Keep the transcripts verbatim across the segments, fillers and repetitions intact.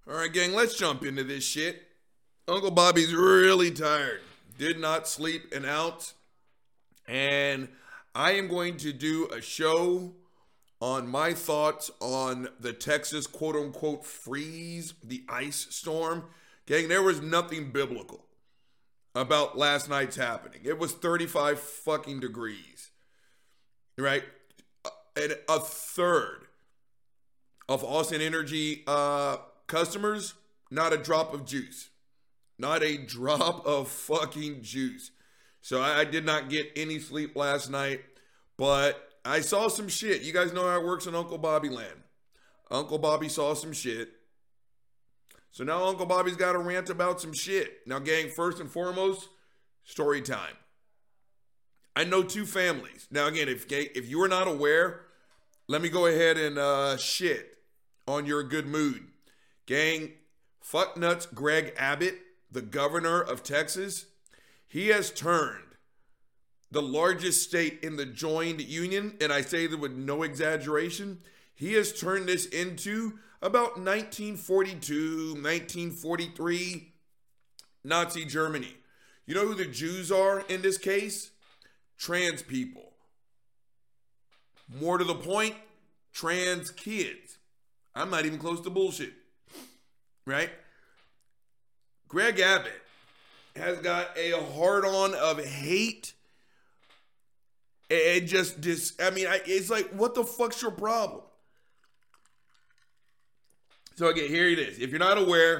All right, gang, let's jump into this shit. Uncle Bobby's really tired. Did not sleep an ounce. And I am going to do a show on my thoughts on the Texas quote unquote freeze, the ice storm. Gang, there was nothing biblical about last night's happening. It was thirty-five fucking degrees, right? And a third of Austin Energy uh, customers, not a drop of juice. Not a drop of fucking juice. So I, I did not get any sleep last night, but I saw some shit. You guys know how it works in Uncle Bobby land. Uncle Bobby saw some shit. So now Uncle Bobby's got to rant about some shit. Now, gang, first and foremost, story time. I know two families. Now, again, if if you are not aware, let me go ahead and uh, shit on your good mood. Gang, fuck nuts Greg Abbott, the governor of Texas, he has turned the largest state in the joined union, and I say that with no exaggeration, he has turned this into about nineteen forty-two, nineteen forty-three Nazi Germany. You know who the Jews are in this case? Trans people. More to the point, trans kids. I'm not even close to bullshit. Right? Greg Abbott has got a hard-on of hate and just this. I mean, I, it's like, what the fuck's your problem? So again, here it is. If you're not aware,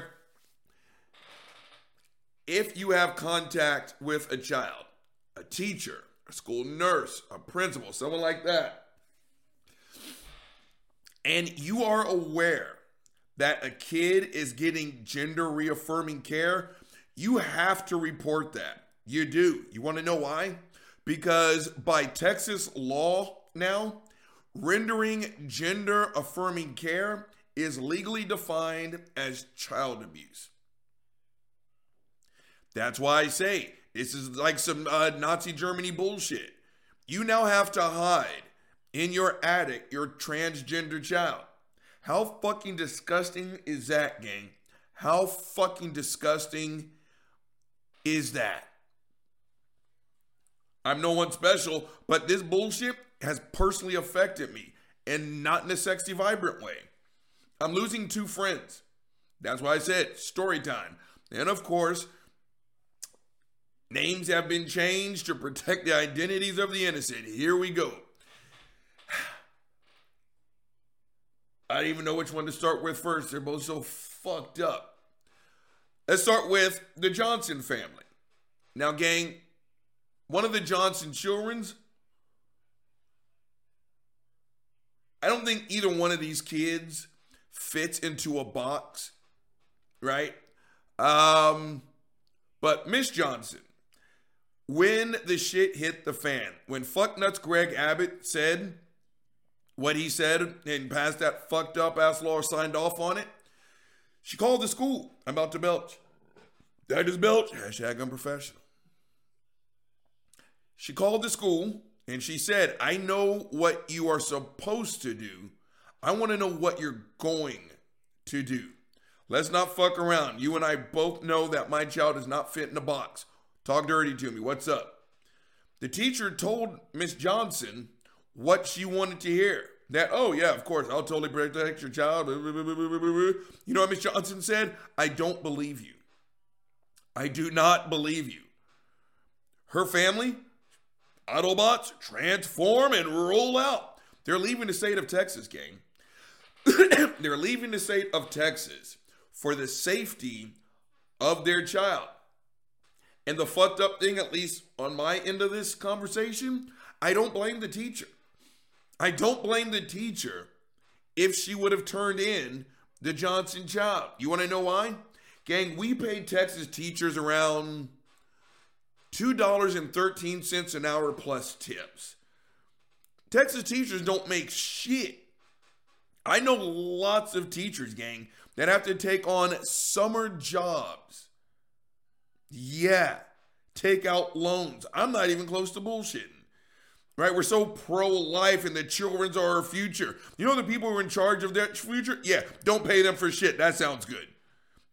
if you have contact with a child, a teacher, a school nurse, a principal, someone like that, and you are aware that a kid is getting gender reaffirming care, you have to report that. You do. You want to know why? Because by Texas law now, rendering gender affirming care is legally defined as child abuse. That's why I say this is like some uh, Nazi Germany bullshit. You now have to hide in your attic your transgender child. How fucking disgusting is that, gang? How fucking disgusting is that? I'm no one special, but this bullshit has personally affected me, and not in a sexy, vibrant way. I'm losing two friends. That's why I said story time. And of course, names have been changed to protect the identities of the innocent. Here we go. I don't even know which one to start with first. They're both so fucked up. Let's start with the Johnson family. Now, gang, one of the Johnson children's, I don't think either one of these kids fits into a box, right? Um, but Miss Johnson, when the shit hit the fan, when fucknuts Greg Abbott said what he said and passed that fucked up ass law or signed off on it, she called the school. I'm about to belch. Did I just belch? Hashtag unprofessional. She called the school and she said, I know what you are supposed to do. I want to know what you're going to do. Let's not fuck around. You and I both know that my child does not fit in a box. Talk dirty to me. What's up? The teacher told Miss Johnson what she wanted to hear. That, oh yeah, of course, I'll totally protect your child. You know what Miss Johnson said? I don't believe you. I do not believe you. Her family, Autobots, transform and roll out. They're leaving the state of Texas, gang. They're leaving the state of Texas for the safety of their child. And the fucked up thing, at least on my end of this conversation, I don't blame the teacher. I don't blame the teacher if she would have turned in the Johnson child. You want to know why? Gang, we paid Texas teachers around two dollars and thirteen cents an hour plus tips. Texas teachers don't make shit. I know lots of teachers, gang, that have to take on summer jobs. Yeah, take out loans. I'm not even close to bullshitting. Right? We're so pro-life and the children's are our future. You know the people who are in charge of that future? Yeah, don't pay them for shit. That sounds good.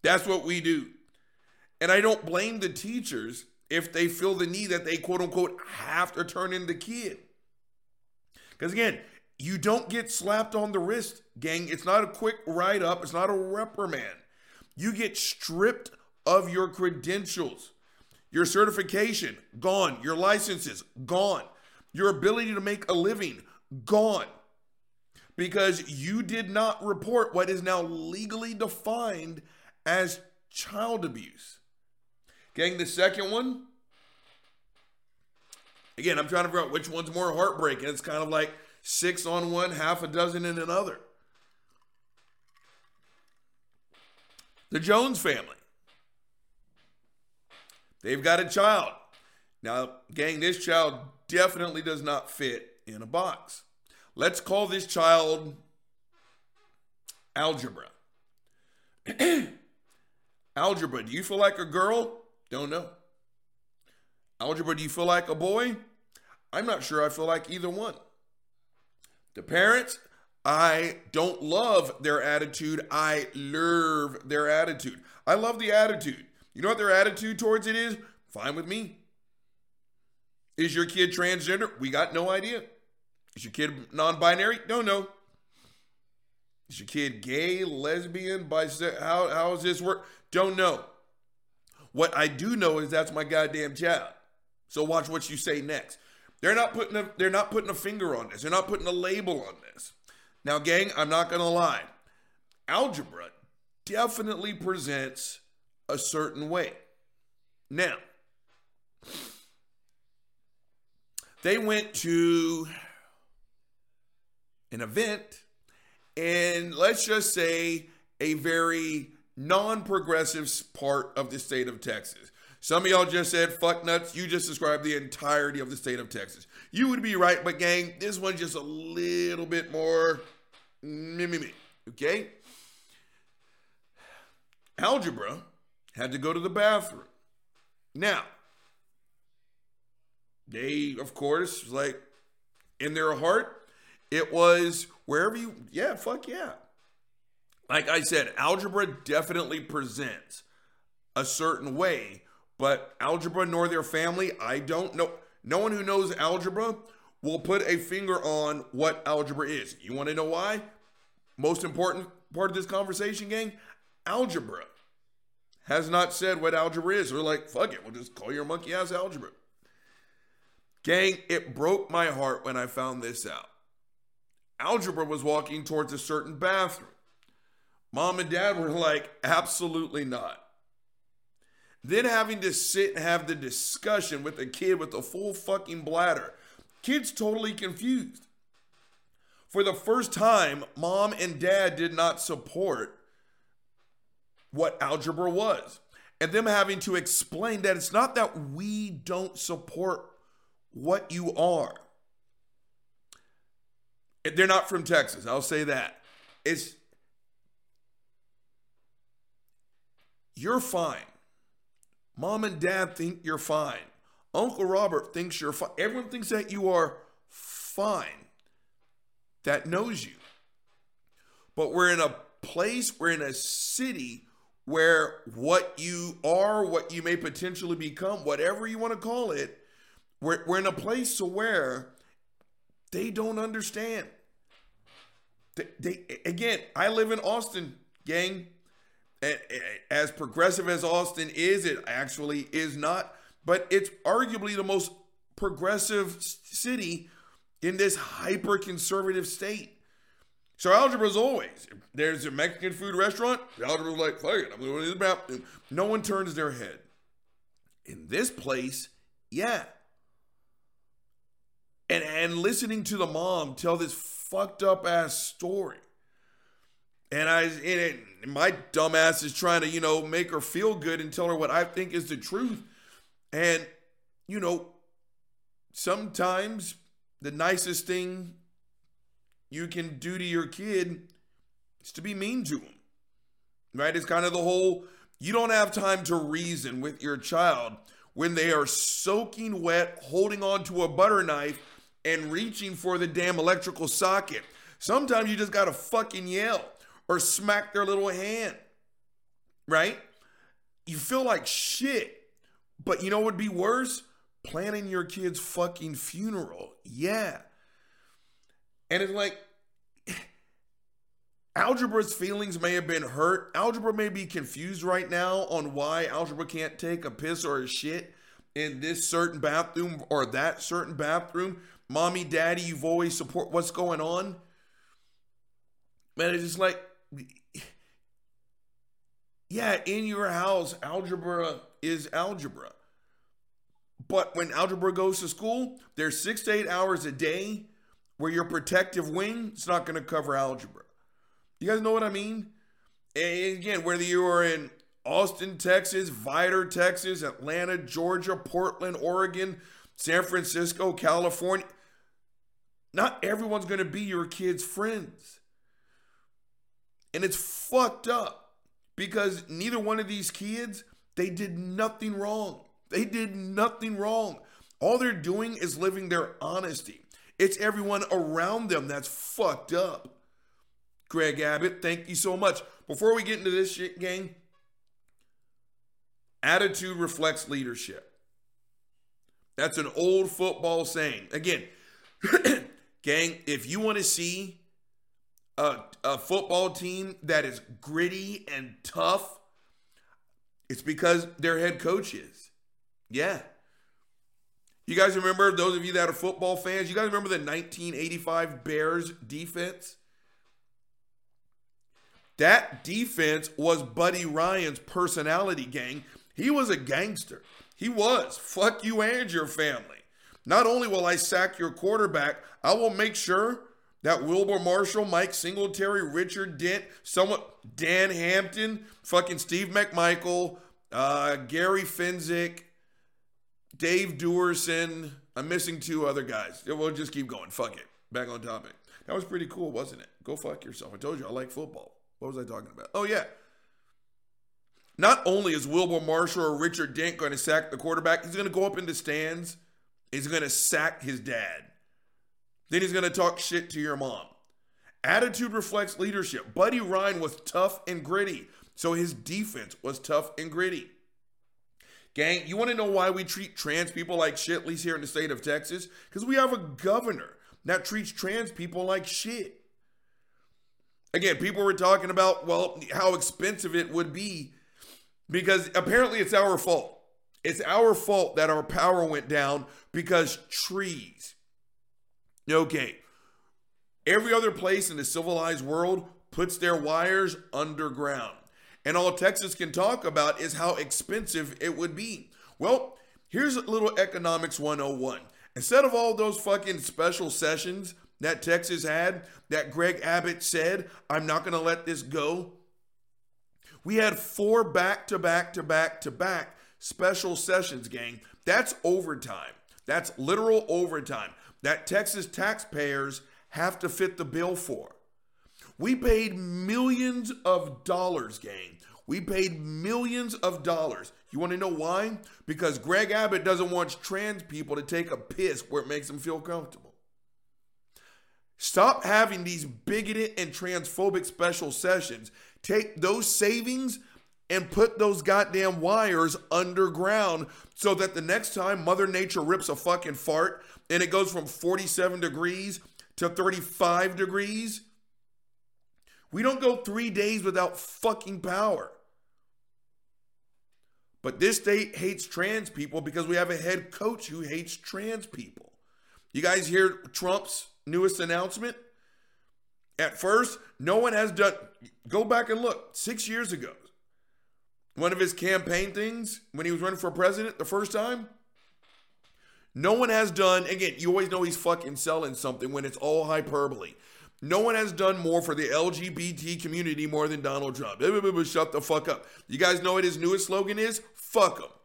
That's what we do. And I don't blame the teachers if they feel the need that they quote unquote have to turn in the kid. Because again, you don't get slapped on the wrist, gang. It's not a quick write-up. It's not a reprimand. You get stripped of your credentials. Your certification, gone. Your licenses, gone. Your ability to make a living, gone. Because you did not report what is now legally defined as child abuse. Gang, the second one, again, I'm trying to figure out which one's more heartbreaking. It's kind of like six on one, half a dozen in another. The Jones family. They've got a child. Now, gang, this child definitely does not fit in a box. Let's call this child Algebra. Algebra, do you feel like a girl? Don't know. Algebra, do you feel like a boy? I'm not sure I feel like either one. The parents, I don't love their attitude. I love their attitude. I love the attitude. You know what their attitude towards it is? Fine with me. Is your kid transgender? We got no idea. Is your kid non-binary? Don't know. Is your kid gay, lesbian, bisexual? How, how does this work? Don't know. What I do know is that's my goddamn child. So watch what you say next. They're not putting a, they're not putting a finger on this. They're not putting a label on this. Now, gang, I'm not going to lie. Algebra definitely presents a certain way. Now, they went to an event, and let's just say a very non-progressive part of the state of Texas. Some of y'all just said, fuck nuts. You just described the entirety of the state of Texas. You would be right, but gang, this one's just a little bit more me, me, me. Okay? Algebra had to go to the bathroom. Now, they, of course, like, in their heart, it was wherever you, yeah, fuck yeah. Like I said, algebra definitely presents a certain way, but algebra nor their family, I don't know. No one who knows algebra will put a finger on what algebra is. You want to know why? Most important part of this conversation, gang, algebra has not said what algebra is. We're like, fuck it, we'll just call your monkey ass algebra. Gang, it broke my heart when I found this out. Algebra was walking towards a certain bathroom. Mom and dad were like, absolutely not. Then having to sit and have the discussion with a kid with a full fucking bladder. Kid's totally confused. For the first time, mom and dad did not support what algebra was. And them having to explain that it's not that we don't support what you are. They're not from Texas, I'll say that. It's, you're fine. Mom and dad think you're fine. Uncle Robert thinks you're fine. Everyone thinks that you are fine. That knows you. But we're in a place, we're in a city where what you are, what you may potentially become, whatever you want to call it, we're, we're in a place to where they don't understand. They, they, again, I live in Austin, gang. As progressive as Austin is, it actually is not. But it's arguably the most progressive city in this hyper-conservative state. So algebra is always, if there's a Mexican food restaurant, algebra's like, fuck it, I'm going to the bathroom. No one turns their head. In this place, yeah. And, and listening to the mom tell this fucked up ass story. And I, and it, my dumb ass is trying to, you know, make her feel good and tell her what I think is the truth. And, you know, sometimes the nicest thing you can do to your kid is to be mean to him, right? It's kind of the whole, you don't have time to reason with your child when they are soaking wet, holding on to a butter knife and reaching for the damn electrical socket. Sometimes you just got to fucking yell or smack their little hand. right? You feel like shit. But you know what would be worse? Planning your kid's fucking funeral. Yeah. And it's like, Algebra's feelings may have been hurt. Algebra may be confused right now on why Algebra can't take a piss or a shit in this certain bathroom or that certain bathroom. Mommy, daddy, you've always support what's going on. Man, it's just like, yeah, in your house, algebra is algebra. But when algebra goes to school, there's six to eight hours a day where your protective wing is not going to cover algebra. You guys know what I mean? And again, whether you are in Austin, Texas, Vidor, Texas, Atlanta, Georgia, Portland, Oregon, San Francisco, California, not everyone's going to be your kid's friends. And it's fucked up because neither one of these kids, they did nothing wrong. They did nothing wrong. All they're doing is living their honesty. It's everyone around them that's fucked up. Greg Abbott, thank you so much. Before we get into this shit, gang, attitude reflects leadership. That's an old football saying. Again, gang, if you want to see a, a football team that is gritty and tough, it's because their head coach is. Yeah. You guys remember, those of you that are football fans, you guys remember the nineteen eighty-five Bears defense? That defense was Buddy Ryan's personality, gang. He was a gangster. He was. Fuck you and your family. Not only will I sack your quarterback, I will make sure that Wilbur Marshall, Mike Singletary, Richard Dent, somewhat Dan Hampton, fucking Steve McMichael, uh, Gary Finzik, Dave Duerson. I'm missing two other guys. We'll just keep going. Fuck it. Back on topic. That was pretty cool, wasn't it? Go fuck yourself. I told you I like football. What was I talking about? Oh, yeah. Not only is Wilbur Marshall or Richard Dent going to sack the quarterback, he's going to go up in the stands. He's going to sack his dad. Then he's going to talk shit to your mom. Attitude reflects leadership. Buddy Ryan was tough and gritty, so his defense was tough and gritty. Gang, you want to know why we treat trans people like shit, at least here in the state of Texas? Because we have a governor that treats trans people like shit. Again, people were talking about, well, how expensive it would be because apparently it's our fault. It's our fault that our power went down because trees. Okay. Every other place in the civilized world puts their wires underground. And all Texas can talk about is how expensive it would be. Well, here's a little economics one oh one. Instead of all those fucking special sessions that Texas had, that Greg Abbott said, I'm not going to let this go. We had four back-to-back-to-back-to-back special sessions, gang. That's overtime. That's literal overtime that Texas taxpayers have to fit the bill for. We paid millions of dollars, gang. We paid millions of dollars. You want to know why? Because Greg Abbott doesn't want trans people to take a piss where it makes them feel comfortable. Stop having these bigoted and transphobic special sessions. Take those savings and put those goddamn wires underground so that the next time Mother Nature rips a fucking fart and it goes from forty-seven degrees to thirty-five degrees, we don't go three days without fucking power. But this state hates trans people because we have a head coach who hates trans people. You guys hear Trump's newest announcement? At first, no one has done, go back and look, six years ago, one of his campaign things when he was running for president the first time, no one has done, again, you always know he's fucking selling something when it's all hyperbole. No one has done more for the L G B T community more than Donald Trump. Shut the fuck up. You guys know what his newest slogan is? Fuck him.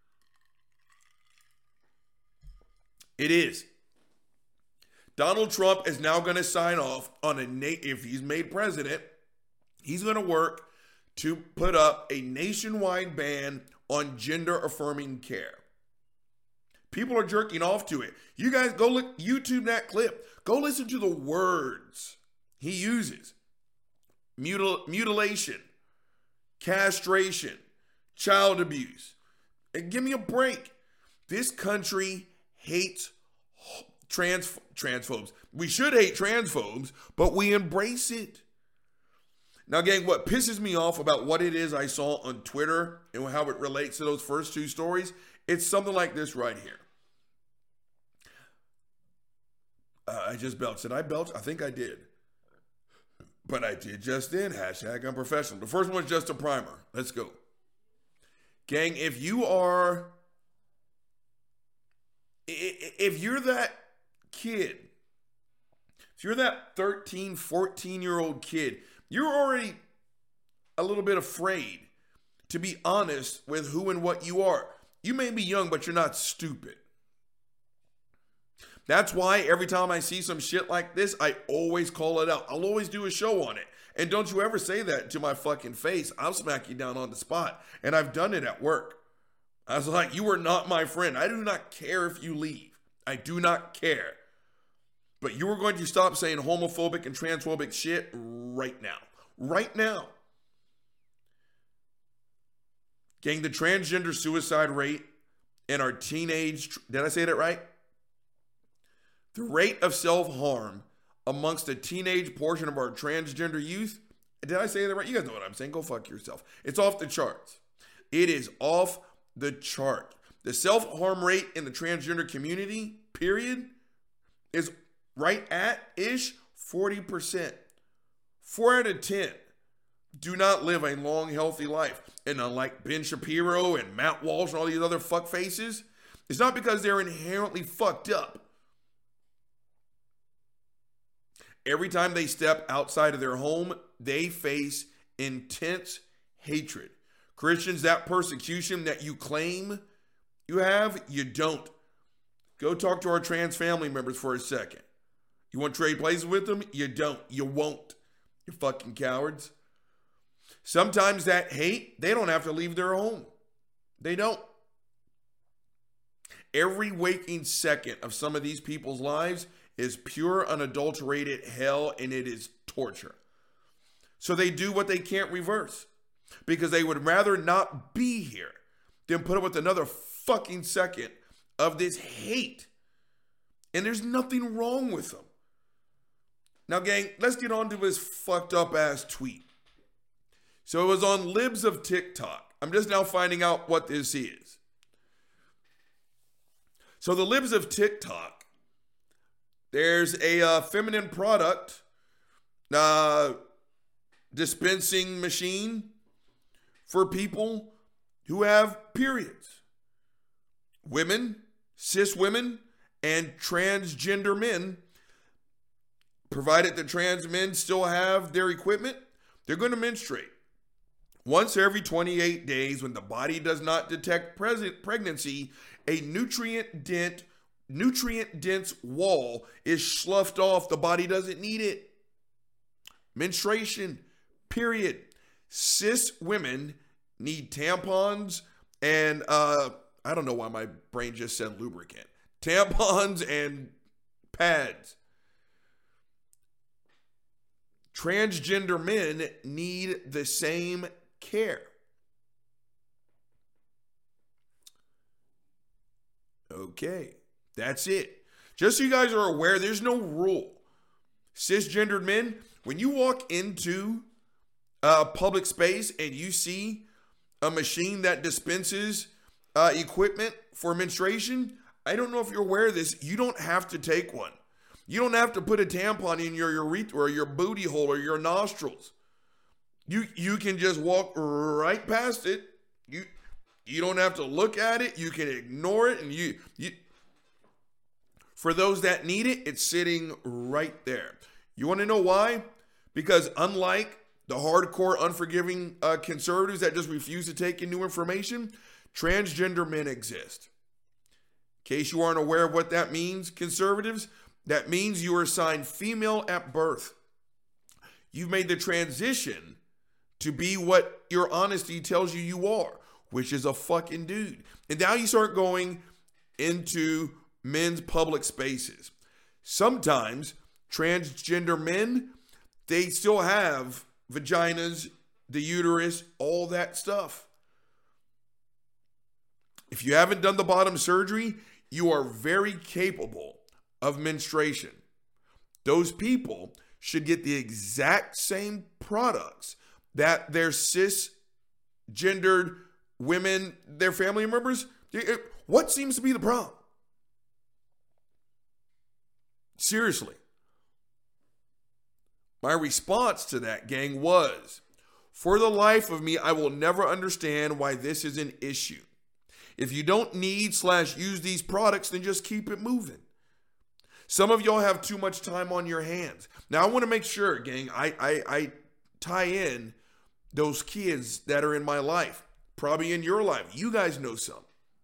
It is. Donald Trump is now going to sign off on a, na- if he's made president, he's going to work to put up a nationwide ban on gender-affirming care. People are jerking off to it. You guys go look, YouTube that clip. Go listen to the words he uses. Mutil- mutilation, castration, child abuse. And give me a break. This country hates trans transphobes. We should hate transphobes, but we embrace it. Now, gang, what pisses me off about what it is I saw on Twitter and how it relates to those first two stories, it's something like this right here. Uh, I just belched. Did I belch? I think I did. But I did just then. Hashtag unprofessional. The first one's just a primer. Let's go. Gang, if you are, if you're that kid, if you're that thirteen, fourteen-year-old kid, you're already a little bit afraid to be honest with who and what you are. You may be young, but you're not stupid. That's why every time I see some shit like this, I always call it out. I'll always do a show on it. And don't you ever say that to my fucking face. I'll smack you down on the spot. And I've done it at work. I was like, you are not my friend. I do not care if you leave. I do not care. But you are going to stop saying homophobic and transphobic shit right now. Right now. Gang, the transgender suicide rate in our teenage, did I say that right? The rate of self-harm amongst the teenage portion of our transgender youth, did I say that right? You guys know what I'm saying. Go fuck yourself. It's off the charts. It is off the chart. The self-harm rate in the transgender community, period, is right at-ish forty percent. Four out of ten do not live a long, healthy life. And unlike Ben Shapiro and Matt Walsh and all these other fuck faces, it's not because they're inherently fucked up. Every time they step outside of their home, they face intense hatred. Christians, that persecution that you claim you have, you don't. Go talk to our trans family members for a second. You want to trade places with them? You don't. You won't. You fucking cowards. Sometimes that hate, they don't have to leave their home. They don't. Every waking second of some of these people's lives is pure, unadulterated hell, and it is torture. So they do what they can't reverse because they would rather not be here than put up with another fucking second of this hate. And there's nothing wrong with them. Now, gang, let's get on to this fucked up ass tweet. So it was on Libs of TikTok. I'm just now finding out what this is. So the Libs of TikTok, there's a uh, feminine product uh, dispensing machine for people who have periods. Women, cis women, and transgender men, provided the trans men still have their equipment, they're going to menstruate. Once every twenty-eight days, when the body does not detect present pregnancy, a nutrient dent nutrient dense wall is sloughed off. The body doesn't need it. Menstruation, period. Cis women need tampons and uh I don't know why my brain just said lubricant. Tampons and pads. Transgender men need the same care. Okay. That's it. Just so you guys are aware, there's no rule. Cisgendered men, when you walk into a public space and you see a machine that dispenses uh, equipment for menstruation, I don't know if you're aware of this, you don't have to take one. You don't have to put a tampon in your urethra or your booty hole or your nostrils. You you can just walk right past it. You you don't have to look at it. You can ignore it, and you you. For those that need it, it's sitting right there. You want to know why? Because unlike the hardcore, unforgiving uh, conservatives that just refuse to take in new information, transgender men exist. In case you aren't aware of what that means, conservatives, that means you are assigned female at birth. You've made the transition to be what your honesty tells you you are, which is a fucking dude. And now you start going into men's public spaces. Sometimes transgender men, they still have vaginas the uterus, all that stuff. If you haven't done the bottom surgery, you are very capable of menstruation. Those people should get the exact same products that their cisgendered women, their family members. What seems to be the problem? Seriously. My response to that, gang, was, for the life of me, I will never understand why this is an issue. If you don't need slash use these products, then just keep it moving. Some of y'all have too much time on your hands. Now, I want to make sure, gang, I, I, I tie in those kids that are in my life, probably in your life. You guys know some.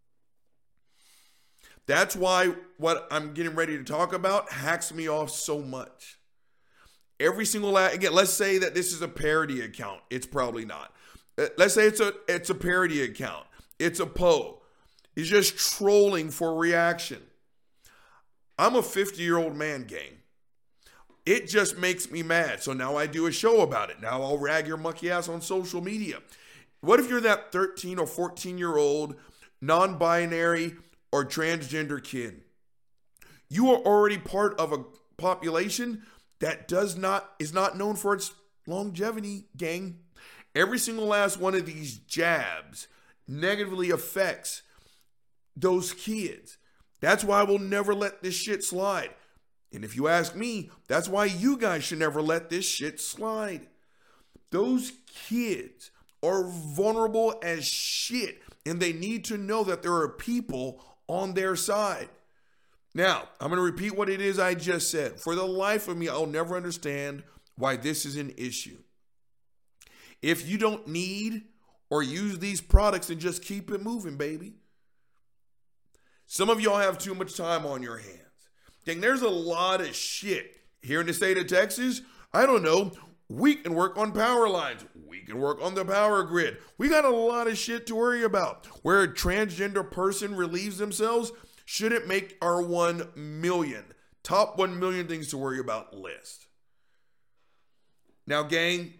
That's why what I'm getting ready to talk about hacks me off so much. Every single, again, let's say that this is a parody account. It's probably not. Let's say it's a it's a parody account. It's a Poe. He's just trolling for reaction. I'm a fifty-year-old man, gang. It just makes me mad. So now I do a show about it. Now I'll rag your monkey ass on social media. What if you're that thirteen or fourteen-year-old non-binary or transgender kid? You are already part of a population that does not is not known for its longevity, gang. Every single last one of these jabs negatively affects those kids. That's why I will never let this shit slide. And if you ask me, that's why you guys should never let this shit slide. Those kids are vulnerable as shit, and they need to know that there are people on their side. Now, I'm going to repeat what it is I just said. For the life of me, I'll never understand why this is an issue. If you don't need or use these products, then just keep it moving, baby. Some of y'all have too much time on your hands. Dang, there's a lot of shit here in the state of Texas. I don't know. We can work on power lines. We can work on the power grid. We got a lot of shit to worry about. Where a transgender person relieves themselves shouldn't make our one million, top one million things to worry about list. Now, gang,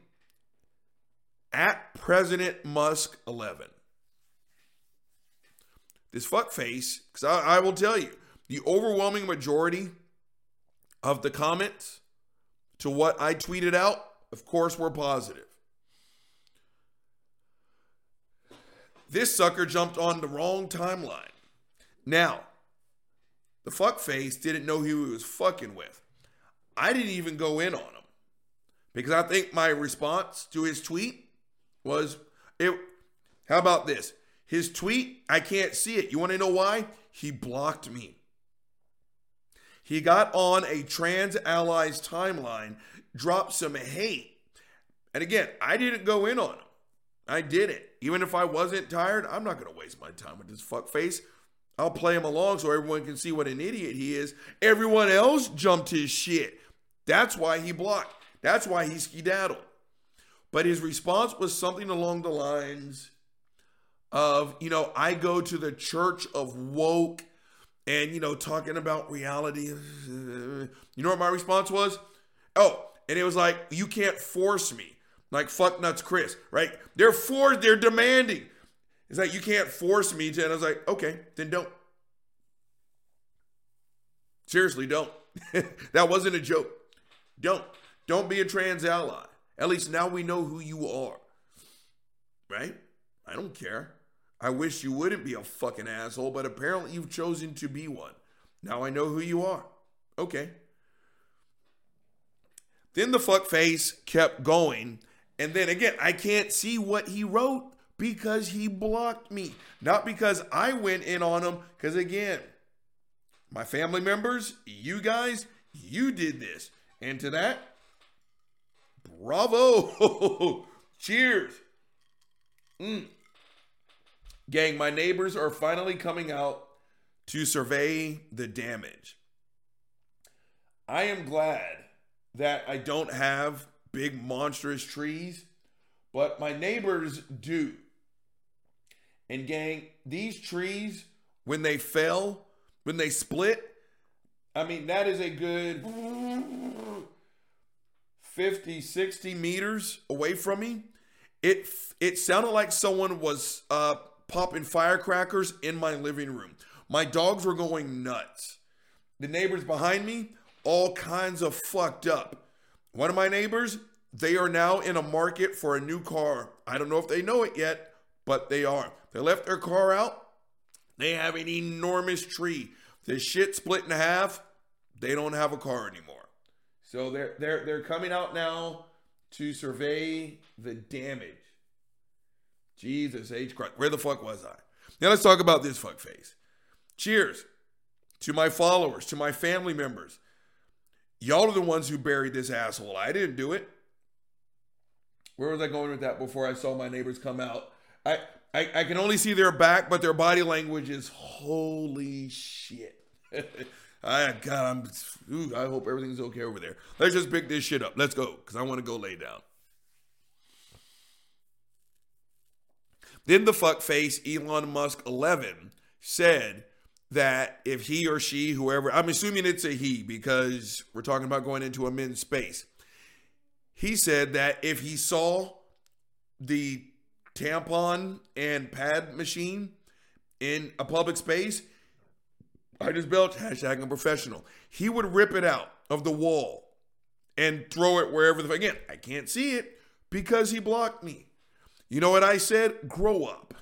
at President Musk eleven, this fuckface, because I, I will tell you, the overwhelming majority of the comments to what I tweeted out, of course, were positive. This sucker jumped on the wrong timeline. Now, the fuckface didn't know who he was fucking with. I didn't even go in on him because I think my response to his tweet was, it. How about this? His tweet, I can't see it. You want to know why? He blocked me. He got on a Trans Allies timeline, dropped some hate. And again, I didn't go in on him. I didn't. Even if I wasn't tired, I'm not going to waste my time with this fuckface. I'll play him along so everyone can see what an idiot he is. Everyone else jumped his shit. That's why he blocked. That's why he skedaddled. But his response was something along the lines of, you know, I go to the church of woke and, you know, talking about reality. You know what my response was? Oh, and it was like, you can't force me. Like, fuck nuts Chris, right? They're for, they're demanding. It's like, you can't force me to, and I was like, okay, then don't. Seriously, don't. That wasn't a joke. Don't. Don't be a trans ally. At least now we know who you are. Right? I don't care. I wish you wouldn't be a fucking asshole, but apparently you've chosen to be one. Now I know who you are. Okay. Then the fuckface kept going. And then again, I can't see what he wrote because he blocked me. Not because I went in on him. Because again, my family members, you guys, you did this. And to that, bravo. Cheers. Mm. Gang, my neighbors are finally coming out to survey the damage. I am glad that I don't have big monstrous trees, but my neighbors do. And gang, these trees, when they fell, when they split, I mean, that is a good fifty, sixty meters away from me. It it sounded like someone was uh, popping firecrackers in my living room. My dogs were going nuts. The neighbors behind me, all kinds of fucked up. One of my neighbors, they are now in a market for a new car. I don't know if they know it yet, but they are. They left their car out. They have an enormous tree. The shit split in half. They don't have a car anymore. So they're they're they're coming out now to survey the damage. Jesus H. Christ. Where the fuck was I? Now let's talk about this fuckface. Cheers to my followers, to my family members. Y'all are the ones who buried this asshole. I didn't do it. Where was I going with that before I saw my neighbors come out? I, I, I can only see their back, but their body language is holy shit. I God, I'm. Ooh, I hope everything's okay over there. Let's just pick this shit up. Let's go, because I want to go lay down. Then the fuckface Elon Musk eleven said that if he or she, whoever, I'm assuming it's a he because we're talking about going into a men's space. He said that if he saw the tampon and pad machine in a public space, I just belched, hashtag unprofessional. He would rip it out of the wall and throw it wherever the, again, I can't see it because he blocked me. You know what I said? Grow up.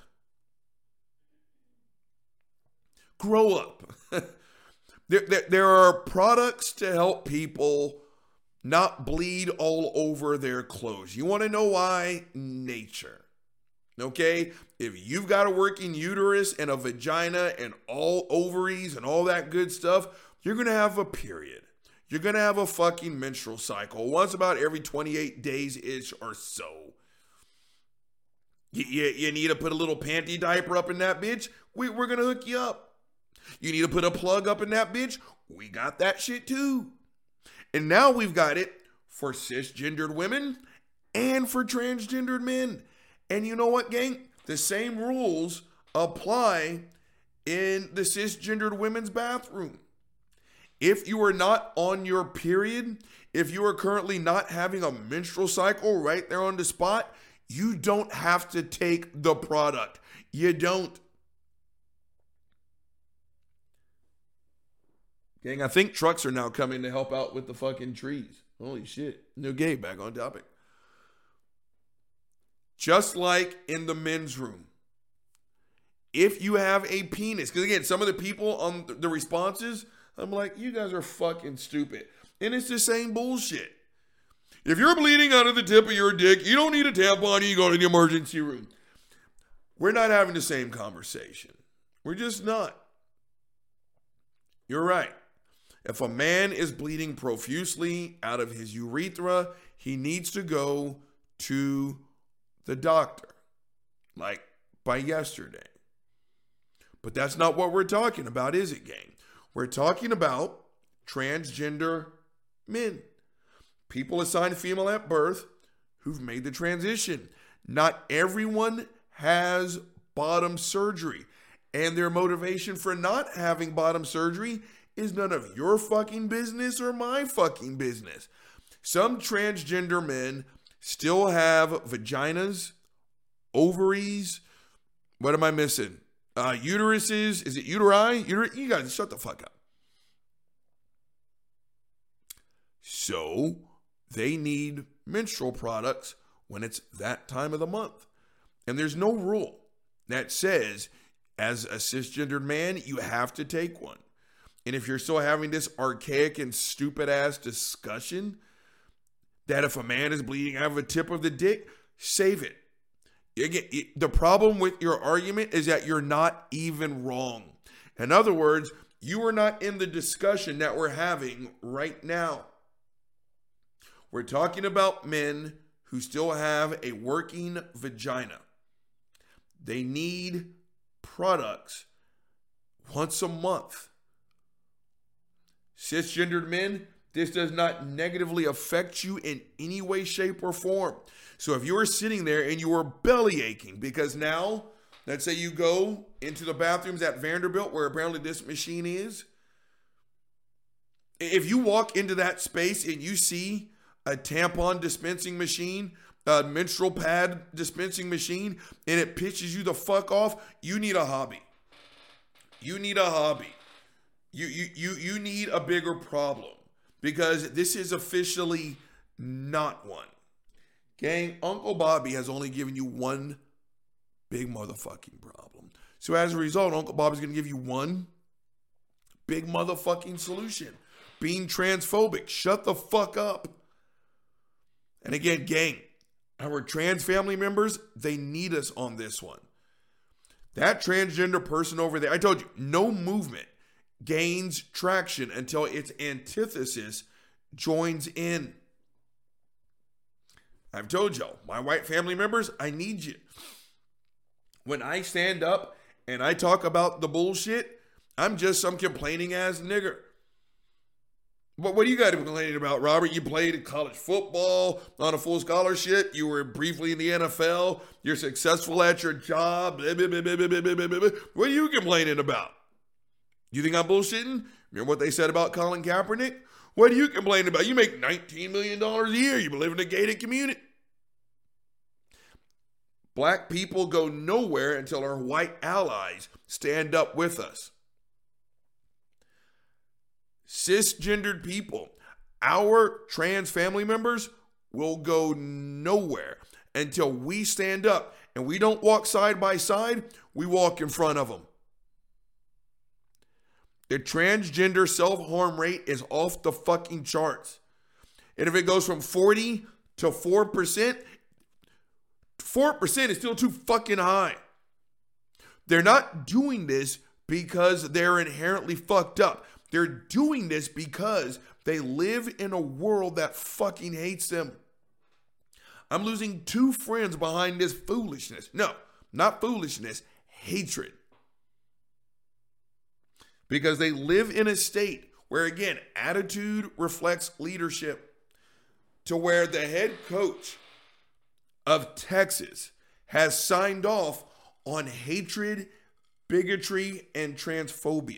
Grow up. there, there, there are products to help people not bleed all over their clothes. You want to know why? Nature. Okay? If you've got a working uterus and a vagina and all ovaries and all that good stuff, you're going to have a period. You're going to have a fucking menstrual cycle once about every twenty-eight days-ish or so. You, you, you need to put a little panty diaper up in that bitch? We, we're going to hook you up. You need to put a plug up in that bitch? We got that shit too. And now we've got it for cisgendered women and for transgendered men. And you know what, gang? The same rules apply in the cisgendered women's bathroom. If you are not on your period, if you are currently not having a menstrual cycle right there on the spot, you don't have to take the product. You don't. Gang, I think trucks are now coming to help out with the fucking trees. Holy shit. New game, back on topic. Just like in the men's room, if you have a penis, because again, some of the people on the responses, I'm like, you guys are fucking stupid. And it's the same bullshit. If you're bleeding out of the tip of your dick, you don't need a tampon, you go to the emergency room. We're not having the same conversation. We're just not. You're right. If a man is bleeding profusely out of his urethra, he needs to go to the doctor, like by yesterday. But that's not what we're talking about, is it, gang? We're talking about transgender men. People assigned female at birth who've made the transition. Not everyone has bottom surgery. And their motivation for not having bottom surgery is none of your fucking business or my fucking business. Some transgender men still have vaginas, ovaries. What am I missing? Uh, uteruses. Is it uteri? Uter- you guys shut the fuck up. So they need menstrual products when it's that time of the month. And there's no rule that says, as a cisgendered man, you have to take one. And if you're still having this archaic and stupid ass discussion that if a man is bleeding out of the tip of the dick, save it. Again, the problem with your argument is that you're not even wrong. In other words, you are not in the discussion that we're having right now. We're talking about men who still have a working vagina. They need products once a month. Cisgendered men, this does not negatively affect you in any way, shape, or form. So if you are sitting there and you are belly aching because now, let's say you go into the bathrooms at Vanderbilt where apparently this machine is. If you walk into that space and you see a tampon dispensing machine uh, menstrual pad dispensing machine and it pisses you the fuck off, you need a hobby. You need a hobby. You, you, you, you need a bigger problem because this is officially not one. Gang, Uncle Bobby has only given you one big motherfucking problem. So as a result, Uncle Bobby's going to give you one big motherfucking solution. Being transphobic. Shut the fuck up. And again, gang, our trans family members, they need us on this one. That transgender person over there, I told you, no movement gains traction until its antithesis joins in. I've told y'all, my white family members, I need you. When I stand up and I talk about the bullshit, I'm just some complaining ass nigger. But what do you got to be complaining about, Robert? You played college football on a full scholarship. You were briefly in the N F L. You're successful at your job. What are you complaining about? You think I'm bullshitting? Remember what they said about Colin Kaepernick? What are you complaining about? You make nineteen million dollars a year. You live in a gated community. Black people go nowhere until our white allies stand up with us. Cisgendered people, our trans family members will go nowhere until we stand up. And we don't walk side by side, we walk in front of them. The transgender self-harm rate is off the fucking charts. And if it goes from forty to four percent, four percent is still too fucking high. They're not doing this because they're inherently fucked up. They're doing this because they live in a world that fucking hates them. I'm losing two friends behind this foolishness. No, not foolishness, hatred. Because they live in a state where, again, attitude reflects leadership. To where the head coach of Texas has signed off on hatred, bigotry, and transphobia.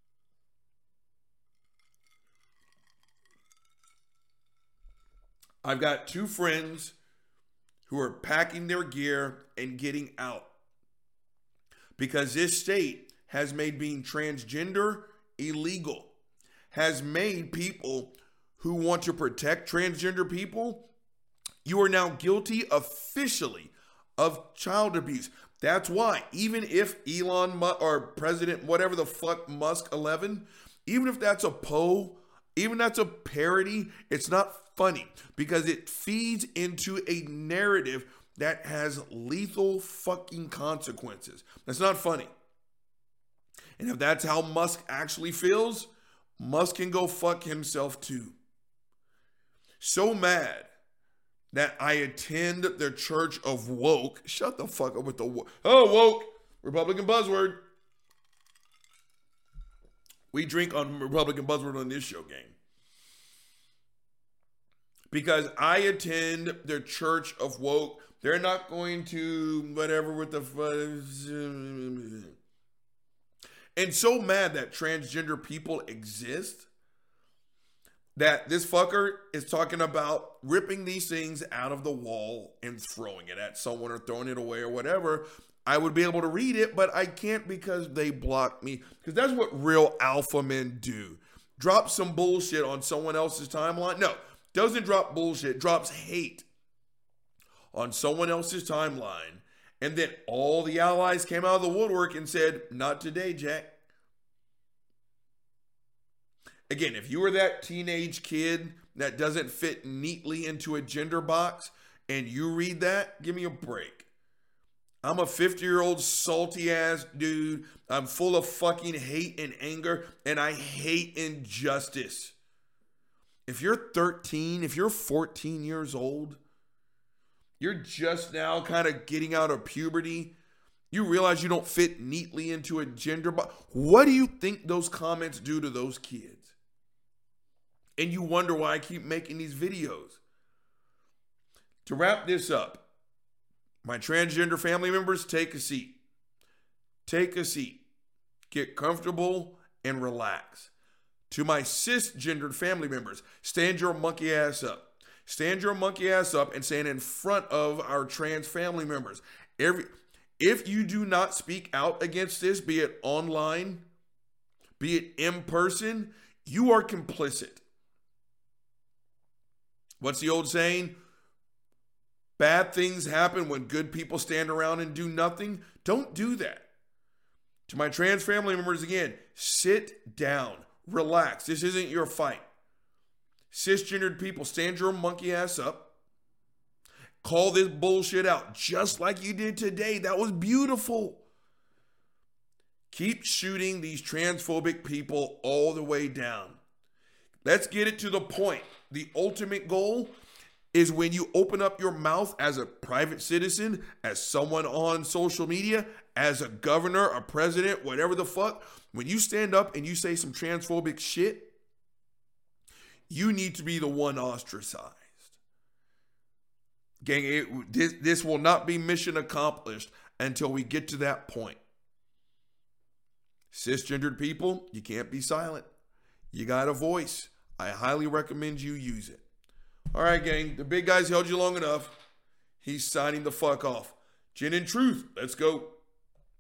I've got two friends who are packing their gear and getting out because this state has made being transgender illegal, has made people who want to protect transgender people, you are now guilty officially of child abuse. That's why, even if Elon Musk or President, whatever the fuck, Musk eleven, even if that's a Poe, even that's a parody, it's not funny because it feeds into a narrative that has lethal fucking consequences. That's not funny. And if that's how Musk actually feels, Musk can go fuck himself too. So mad that I attend the Church of Woke. Shut the fuck up with the woke. Oh, woke. Republican buzzword. We drink on Republican buzzword on this show, gang. Because I attend the Church of Woke. They're not going to whatever with the... And so mad that transgender people exist that this fucker is talking about ripping these things out of the wall and throwing it at someone or throwing it away or whatever. I would be able to read it, but I can't because they block me. Because that's what real alpha men do. Drop some bullshit on someone else's timeline. No, doesn't drop bullshit, drops hate on someone else's timeline. And then all the allies came out of the woodwork and said, not today, Jack. Again, if you were that teenage kid that doesn't fit neatly into a gender box and you read that, give me a break. I'm a fifty-year-old salty ass dude. I'm full of fucking hate and anger, and I hate injustice. If you're thirteen, if you're fourteen years old, you're just now kind of getting out of puberty, you realize you don't fit neatly into a gender box. What do you think those comments do to those kids? And you wonder why I keep making these videos. To wrap this up, my transgender family members, take a seat. Take a seat. Get comfortable and relax. To my cisgendered family members, stand your monkey ass up. stand your monkey ass up and stand in front of our trans family members. Every if you do not speak out against this, be it online, be it in person, you are complicit. What's the old saying? Bad things happen when good people stand around and do nothing. Don't do that. To my trans family members, again, sit down, relax. This isn't your fight. Cisgendered people, stand your monkey ass up. Call this bullshit out just like you did today. That was beautiful. Keep shooting these transphobic people all the way down. Let's get it to the point. The ultimate goal is when you open up your mouth as a private citizen, as someone on social media, as a governor, a president, whatever the fuck, when you stand up and you say some transphobic shit, you need to be the one ostracized. Gang, it, this, this will not be mission accomplished until we get to that point. Cisgendered people, you can't be silent. You got a voice. I highly recommend you use it. All right, gang, the big guy's held you long enough. He's signing the fuck off. Gin and Truth, let's go.